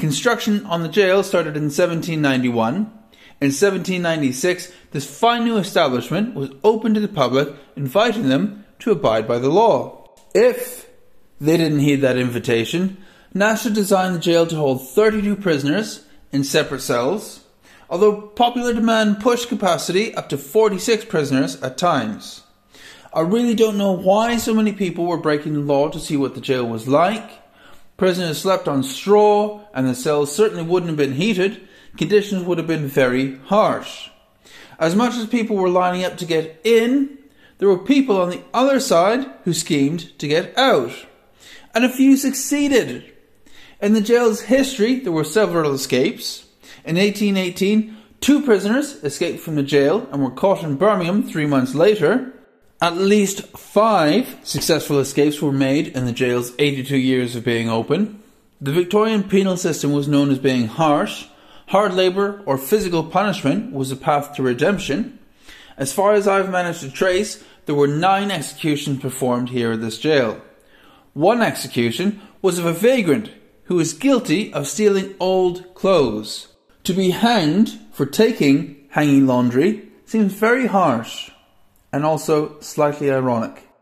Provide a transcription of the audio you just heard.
Construction on the jail started in 1791. In 1796, this fine new establishment was open to the public, inviting them to abide by the law. If they didn't heed that invitation, Nasser designed the jail to hold 32 prisoners in separate cells, although popular demand pushed capacity up to 46 prisoners at times. I really don't know why so many people were breaking the law to see what the jail was like. Prisoners slept on straw, and the cells certainly wouldn't have been heated. Conditions would have been very harsh. As much as people were lining up to get in, there were people on the other side who schemed to get out. And a few succeeded. In the jail's history, there were several escapes. In 1818, 2 prisoners escaped from the jail and were caught in Birmingham 3 months later. At least 5 successful escapes were made in the jail's 82 years of being open. The Victorian penal system was known as being harsh. Hard labour or physical punishment was a path to redemption. As far as I've managed to trace, there were 9 executions performed here at this jail. One execution was of a vagrant who was guilty of stealing old clothes. To be hanged for taking hanging laundry seems very harsh and also slightly ironic.